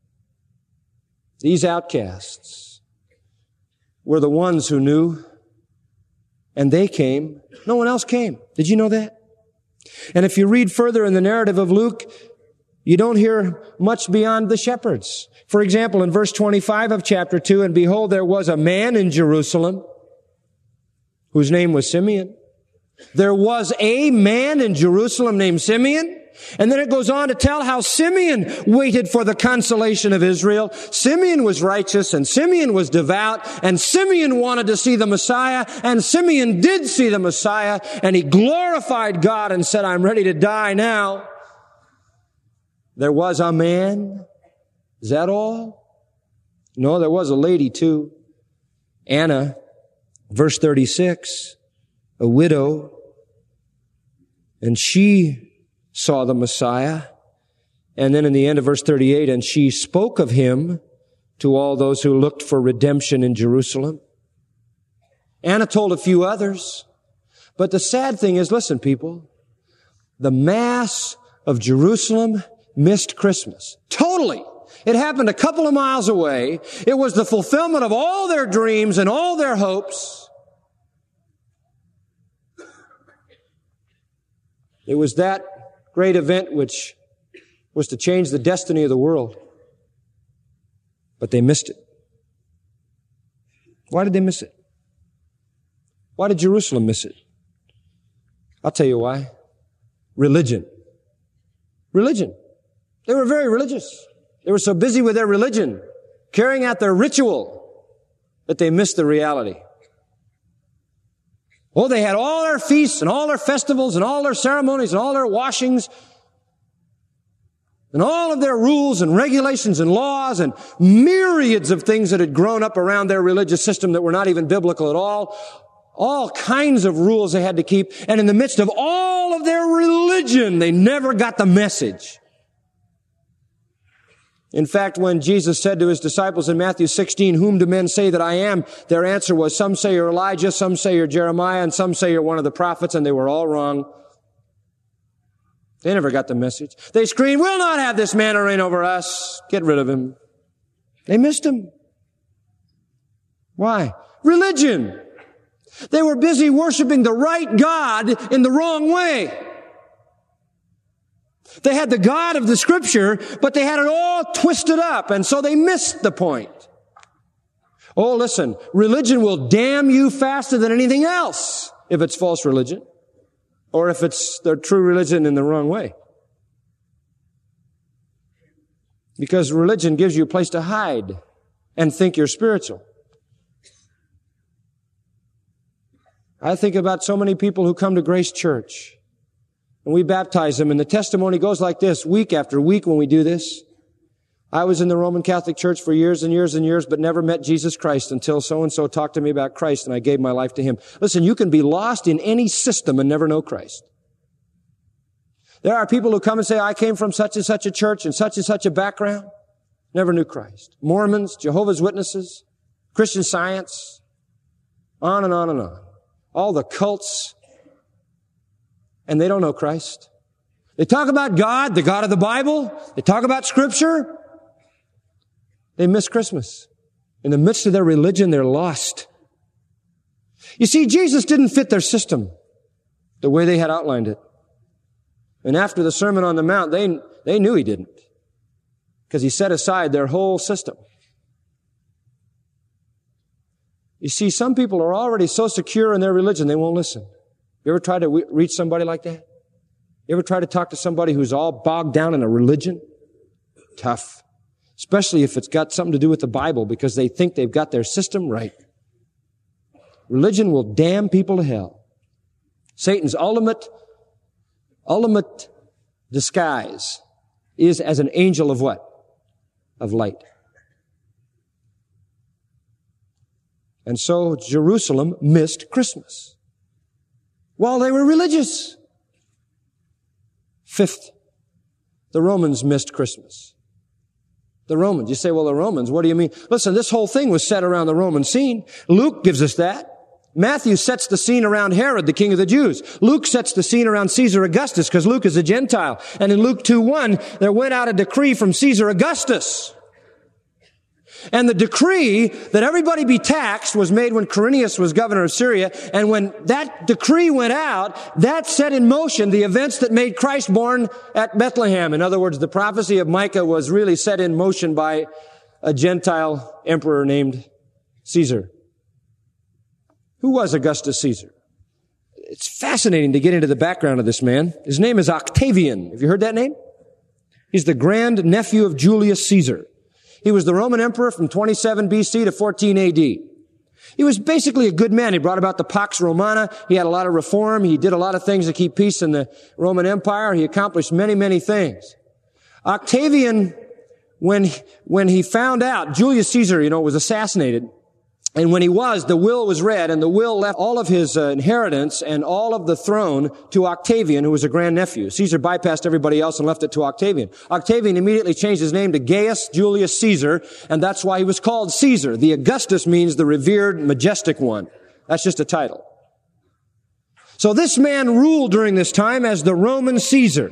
These outcasts were the ones who knew, and they came. No one else came. Did you know that? And if you read further in the narrative of Luke, you don't hear much beyond the shepherds. For example, in verse twenty-five of chapter two, and behold, there was a man in Jerusalem whose name was Simeon. There was a man in Jerusalem named Simeon. And then it goes on to tell how Simeon waited for the consolation of Israel. Simeon was righteous and Simeon was devout and Simeon wanted to see the Messiah and Simeon did see the Messiah and he glorified God and said, I'm ready to die now. There was a man. Is that all? No, there was a lady too. Anna, verse thirty-six, a widow And she saw the Messiah. And then in the end of verse thirty-eight, and she spoke of him to all those who looked for redemption in Jerusalem. Anna told a few others. But the sad thing is, listen, people, the mass of Jerusalem missed Christmas. Totally. It happened a couple of miles away. It was the fulfillment of all their dreams and all their hopes. It was that great event which was to change the destiny of the world. But they missed it. Why did they miss it? Why did Jerusalem miss it? I'll tell you why. Religion. Religion. They were very religious. They were so busy with their religion, carrying out their ritual, that they missed the reality. Oh, they had all their feasts and all their festivals and all their ceremonies and all their washings and all of their rules and regulations and laws and myriads of things that had grown up around their religious system that were not even biblical at all. All kinds of rules they had to keep. And in the midst of all of their religion, they never got the message. In fact, when Jesus said to his disciples in Matthew sixteen, whom do men say that I am? Their answer was, some say you're Elijah, some say you're Jeremiah, and some say you're one of the prophets, and they were all wrong. They never got the message. They screamed, we'll not have this man to reign over us. Get rid of him. They missed him. Why? Religion. They were busy worshiping the right God in the wrong way. They had the God of the Scripture, but they had it all twisted up, and so they missed the point. Oh, listen, religion will damn you faster than anything else if it's false religion, or if it's their true religion in the wrong way. Because religion gives you a place to hide and think you're spiritual. I think about so many people who come to Grace Church, and we baptize them, and the testimony goes like this, week after week when we do this. I was in the Roman Catholic Church for years and years and years, but never met Jesus Christ until so-and-so talked to me about Christ, and I gave my life to Him. Listen, you can be lost in any system and never know Christ. There are people who come and say, I came from such and such a church and such and such a background, never knew Christ. Mormons, Jehovah's Witnesses, Christian Science, on and on and on. All the cults, and they don't know Christ. They talk about God, the God of the Bible. They talk about Scripture. They miss Christmas. In the midst of their religion, they're lost. You see, Jesus didn't fit their system the way they had outlined it. And after the Sermon on the Mount, they, they knew He didn't, because He set aside their whole system. You see, some people are already so secure in their religion, they won't listen. You ever try to w- reach somebody like that? You ever try to talk to somebody who's all bogged down in a religion? Tough. Especially if it's got something to do with the Bible, because they think they've got their system right. Religion will damn people to hell. Satan's ultimate, ultimate disguise is as an angel of what? Of light. And so Jerusalem missed Christmas while they were religious. Fifth, the Romans missed Christmas. The Romans. You say, well, the Romans, what do you mean? Listen, this whole thing was set around the Roman scene. Luke gives us that. Matthew sets the scene around Herod, the king of the Jews. Luke sets the scene around Caesar Augustus, because Luke is a Gentile. And in Luke two one, there went out a decree from Caesar Augustus. And the decree that everybody be taxed was made when Quirinius was governor of Syria. And when that decree went out, that set in motion the events that made Christ born at Bethlehem. In other words, the prophecy of Micah was really set in motion by a Gentile emperor named Caesar. Who was Augustus Caesar? It's fascinating to get into the background of this man. His name is Octavian. Have you heard that name? He's the grand nephew of Julius Caesar. He was the Roman emperor from twenty-seven B C to fourteen A D. He was basically a good man. He brought about the Pax Romana. He had a lot of reform. He did a lot of things to keep peace in the Roman Empire. He accomplished many, many things. Octavian, when, when he found out Julius Caesar, you know, was assassinated, And when he was, the will was read, and the will left all of his uh, inheritance and all of the throne to Octavian, who was a grandnephew. Caesar bypassed everybody else and left it to Octavian. Octavian immediately changed his name to Gaius Julius Caesar, and that's why he was called Caesar. The Augustus means the revered, majestic one. That's just a title. So this man ruled during this time as the Roman Caesar.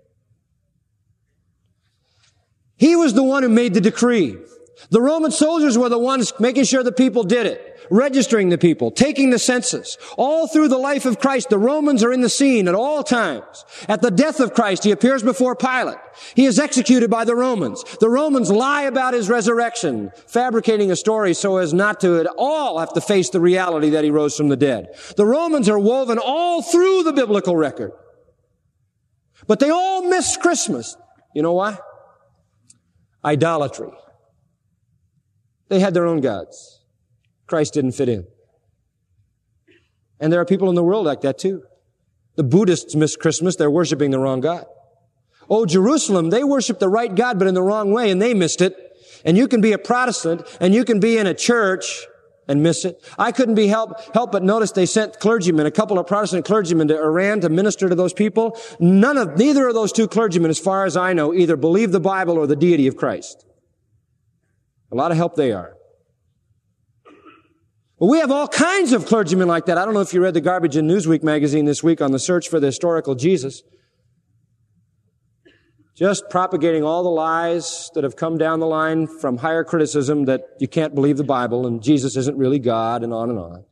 He was the one who made the decree. The Roman soldiers were the ones making sure the people did it, registering the people, taking the census. All through the life of Christ, the Romans are in the scene at all times. At the death of Christ, he appears before Pilate. He is executed by the Romans. The Romans lie about his resurrection, fabricating a story so as not to at all have to face the reality that he rose from the dead. The Romans are woven all through the biblical record. But they all missed Christmas. You know why? Idolatry. They had their own gods. Christ didn't fit in. And there are people in the world like that too. The Buddhists miss Christmas. They're worshiping the wrong God. Oh, Jerusalem, they worship the right God, but in the wrong way, and they missed it. And you can be a Protestant, and you can be in a church and miss it. I couldn't be help, help but notice they sent clergymen, a couple of Protestant clergymen to Iran to minister to those people. None of, neither of those two clergymen, as far as I know, either believe the Bible or the deity of Christ. A lot of help they are. Well, we have all kinds of clergymen like that. I don't know if you read the Garbage in Newsweek magazine this week on the search for the historical Jesus. Just propagating all the lies that have come down the line from higher criticism that you can't believe the Bible and Jesus isn't really God and on and on.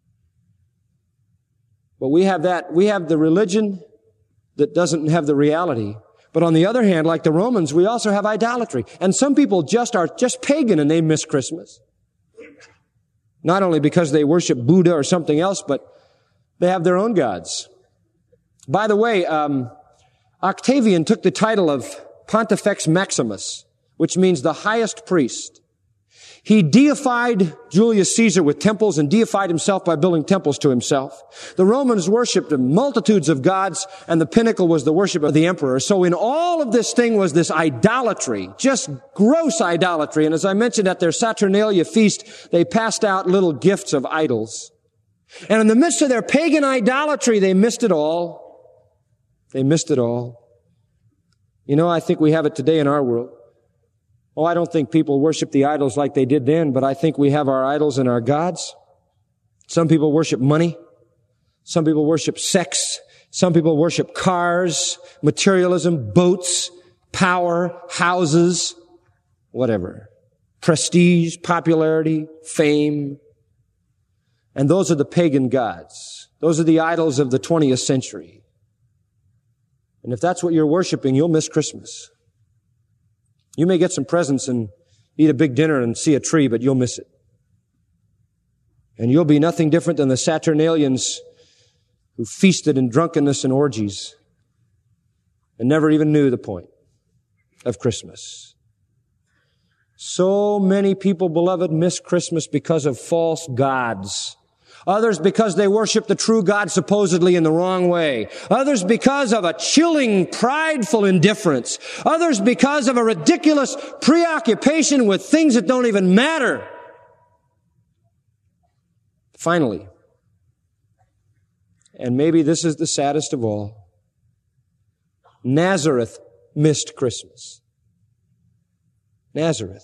But we have that. We have the religion that doesn't have the reality. But on the other hand, like the Romans, we also have idolatry. And some people just are just pagan and they miss Christmas. Not only because they worship Buddha or something else, but they have their own gods. By the way, um, Octavian took the title of Pontifex Maximus, which means the highest priest. He deified Julius Caesar with temples and deified himself by building temples to himself. The Romans worshipped multitudes of gods, and the pinnacle was the worship of the emperor. So in all of this thing was this idolatry, just gross idolatry. And as I mentioned, at their Saturnalia feast, they passed out little gifts of idols. And in the midst of their pagan idolatry, they missed it all. They missed it all. You know, I think we have it today in our world. Oh, I don't think people worship the idols like they did then, but I think we have our idols and our gods. Some people worship money. Some people worship sex. Some people worship cars, materialism, boats, power, houses, whatever. Prestige, popularity, fame. And those are the pagan gods. Those are the idols of the twentieth century. And if that's what you're worshiping, you'll miss Christmas. You may get some presents and eat a big dinner and see a tree, but you'll miss it. And you'll be nothing different than the Saturnalians who feasted in drunkenness and orgies and never even knew the point of Christmas. So many people, beloved, miss Christmas because of false gods. Others because they worship the true God supposedly in the wrong way. Others because of a chilling, prideful indifference. Others because of a ridiculous preoccupation with things that don't even matter. Finally, and maybe this is the saddest of all, Nazareth missed Christmas. Nazareth.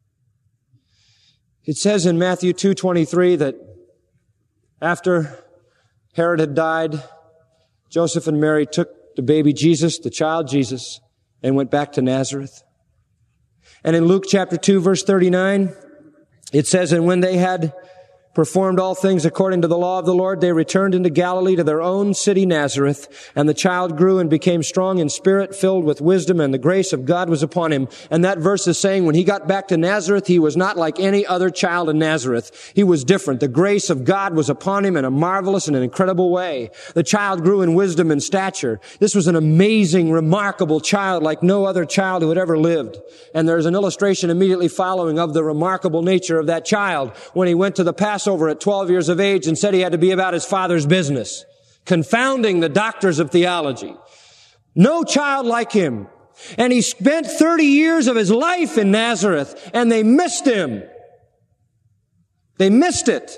It says in Matthew two twenty-three that after Herod had died, Joseph and Mary took the baby Jesus, the child Jesus, and went back to Nazareth. And in Luke chapter two, verse thirty-nine, it says, and when they had performed all things according to the law of the Lord, they returned into Galilee to their own city Nazareth. And the child grew and became strong in spirit, filled with wisdom, and the grace of God was upon him. And that verse is saying when he got back to Nazareth, he was not like any other child in Nazareth. He was different. The grace of God was upon him in a marvelous and an incredible way. The child grew in wisdom and stature. This was an amazing, remarkable child like no other child who had ever lived. And there's an illustration immediately following of the remarkable nature of that child when he went to the Passover over at twelve years of age and said he had to be about his father's business, confounding the doctors of theology. No child like him. And he spent thirty years of his life in Nazareth, and they missed him. They missed it.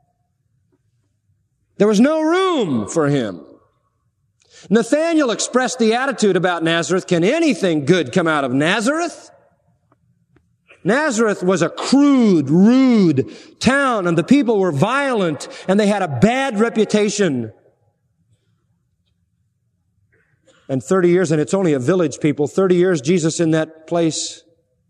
There was no room for him. Nathanael expressed the attitude about Nazareth, can anything good come out of Nazareth? Nazareth was a crude, rude town, and the people were violent, and they had a bad reputation. And thirty years, and it's only a village, people, thirty years Jesus in that place.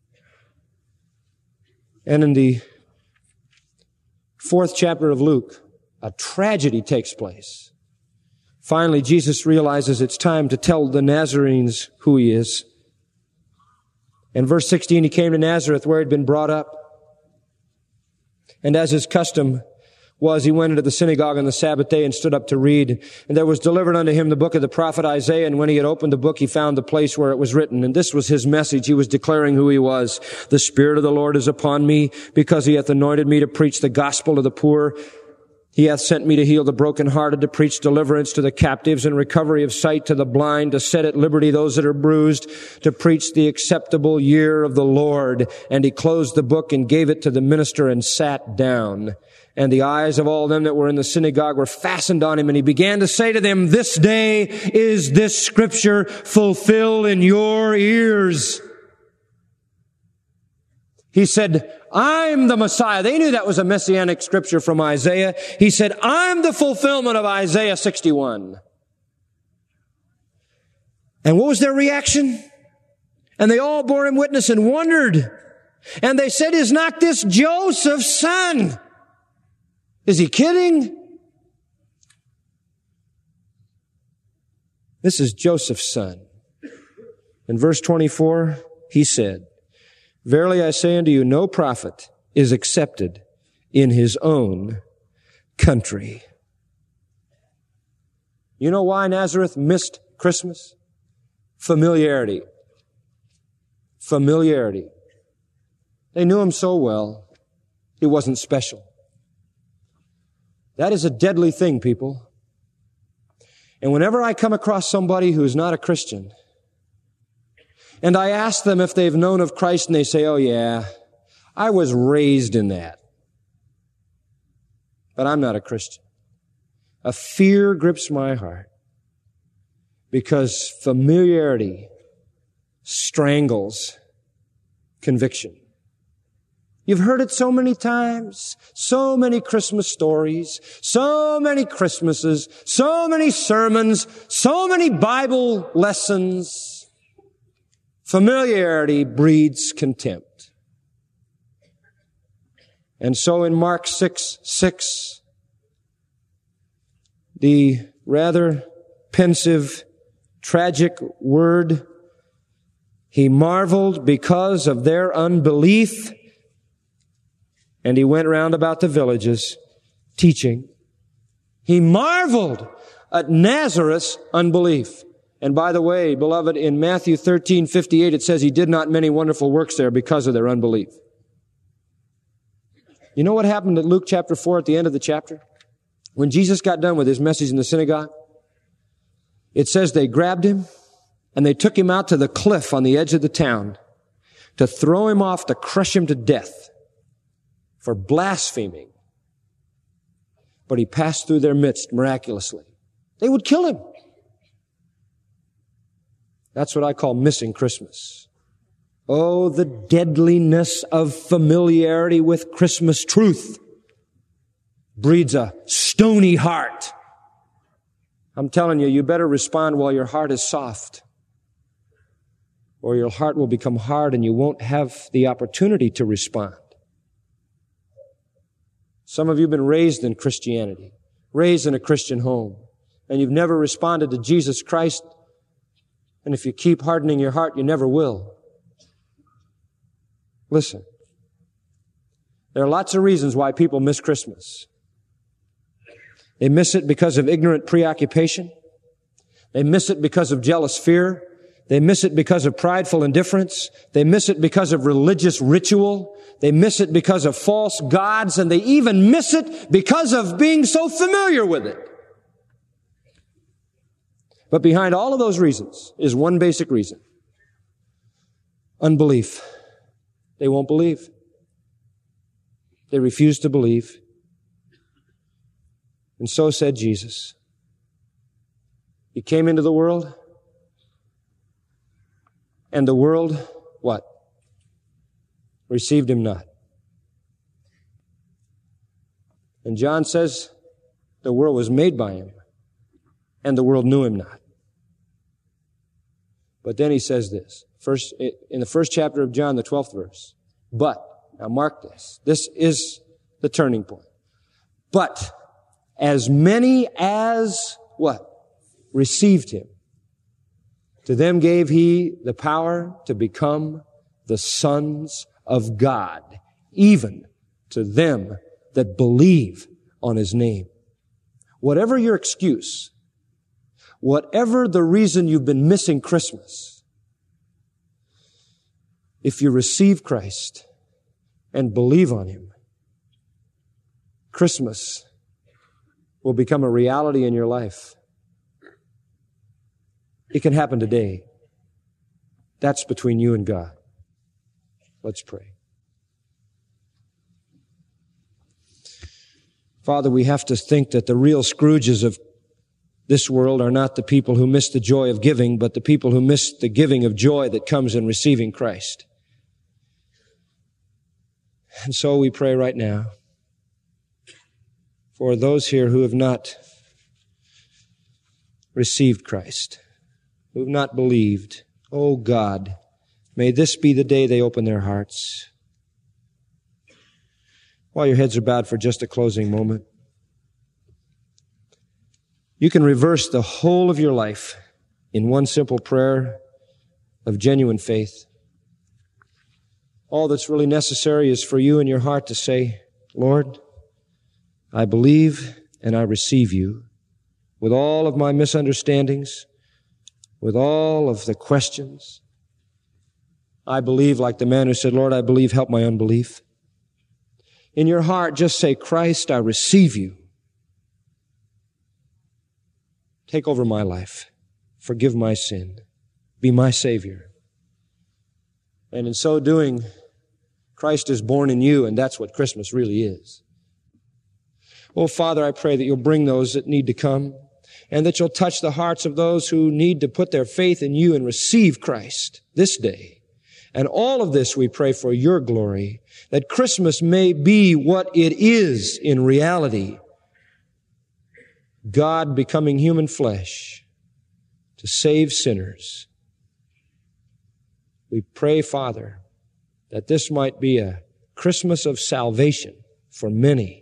And in the fourth chapter of Luke, a tragedy takes place. Finally, Jesus realizes it's time to tell the Nazarenes who he is. In verse sixteen, he came to Nazareth where he'd been brought up. And as his custom was, he went into the synagogue on the Sabbath day and stood up to read. And there was delivered unto him the book of the prophet Isaiah. And when he had opened the book, he found the place where it was written. And this was his message. He was declaring who he was. The Spirit of the Lord is upon me, because he hath anointed me to preach the gospel to the poor. He hath sent me to heal the brokenhearted, to preach deliverance to the captives and recovery of sight to the blind, to set at liberty those that are bruised, to preach the acceptable year of the Lord. And he closed the book and gave it to the minister and sat down. And the eyes of all them that were in the synagogue were fastened on him. And he began to say to them, this day is this scripture fulfilled in your ears. He said, I'm the Messiah. They knew that was a messianic scripture from Isaiah. He said, I'm the fulfillment of Isaiah sixty-one. And what was their reaction? And they all bore him witness and wondered. And they said, is not this Joseph's son? Is he kidding? This is Joseph's son. In verse twenty-four, he said, verily I say unto you, no prophet is accepted in his own country. You know why Nazareth missed Christmas? Familiarity. Familiarity. They knew him so well, he wasn't special. That is a deadly thing, people. And whenever I come across somebody who is not a Christian, and I ask them if they've known of Christ, and they say, oh yeah, I was raised in that, but I'm not a Christian. A fear grips my heart, because familiarity strangles conviction. You've heard it so many times, so many Christmas stories, so many Christmases, so many sermons, so many Bible lessons. Familiarity breeds contempt. And so in Mark six six, the rather pensive, tragic word, he marveled because of their unbelief. And he went round about the villages teaching. He marveled at Nazareth's unbelief. And by the way, beloved, in Matthew thirteen fifty-eight, it says he did not many wonderful works there because of their unbelief. You know what happened at Luke chapter four at the end of the chapter? When Jesus got done with his message in the synagogue, it says they grabbed him and they took him out to the cliff on the edge of the town to throw him off, to crush him to death for blaspheming. But he passed through their midst miraculously. They would kill him. That's what I call missing Christmas. Oh, the deadliness of familiarity with Christmas truth breeds a stony heart. I'm telling you, you better respond while your heart is soft, or your heart will become hard and you won't have the opportunity to respond. Some of you have been raised in Christianity, raised in a Christian home, and you've never responded to Jesus Christ. And if you keep hardening your heart, you never will. Listen, there are lots of reasons why people miss Christmas. They miss it because of ignorant preoccupation. They miss it because of jealous fear. They miss it because of prideful indifference. They miss it because of religious ritual. They miss it because of false gods. And they even miss it because of being so familiar with it. But behind all of those reasons is one basic reason. Unbelief. They won't believe. They refused to believe. And so said Jesus. He came into the world, and the world, what? Received him not. And John says the world was made by him, and the world knew him not. But then he says this, first in the first chapter of John, the twelfth verse. But, now mark this, this is the turning point. But as many as, what? Received him. To them gave he the power to become the sons of God, even to them that believe on his name. Whatever your excuse, whatever the reason you've been missing Christmas, if you receive Christ and believe on him, Christmas will become a reality in your life. It can happen today. That's between you and God. Let's pray. Father, we have to think that the real Scrooges of this world are not the people who miss the joy of giving, but the people who miss the giving of joy that comes in receiving Christ. And so we pray right now for those here who have not received Christ, who have not believed. Oh God, may this be the day they open their hearts. While your heads are bowed for just a closing moment, you can reverse the whole of your life in one simple prayer of genuine faith. All that's really necessary is for you in your heart to say, Lord, I believe and I receive you with all of my misunderstandings, with all of the questions. I believe, like the man who said, Lord, I believe, help my unbelief. In your heart, just say, Christ, I receive you. Take over my life. Forgive my sin. Be my Savior. And in so doing, Christ is born in you, and that's what Christmas really is. Oh, Father, I pray that you'll bring those that need to come, and that you'll touch the hearts of those who need to put their faith in you and receive Christ this day. And all of this we pray for your glory, that Christmas may be what it is in reality. God becoming human flesh to save sinners. We pray, Father, that this might be a Christmas of salvation for many.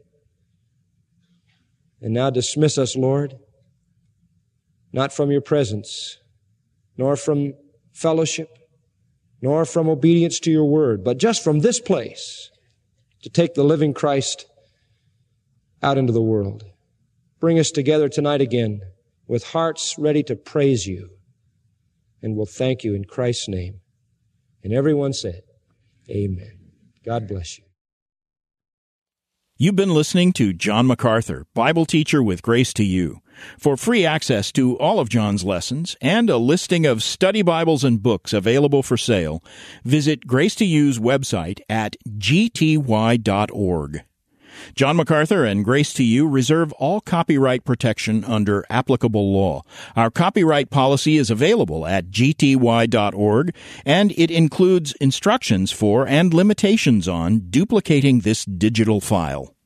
And now dismiss us, Lord, not from your presence, nor from fellowship, nor from obedience to your word, but just from this place to take the living Christ out into the world. Bring us together tonight again with hearts ready to praise you, and we'll thank you in Christ's name. And everyone said, amen. God bless you. You've been listening to John MacArthur, Bible teacher with Grace to You. For free access to all of John's lessons and a listing of study Bibles and books available for sale, visit Grace to You's website at g t y dot org. John MacArthur and Grace to You reserve all copyright protection under applicable law. Our copyright policy is available at g t y dot org, and it includes instructions for and limitations on duplicating this digital file.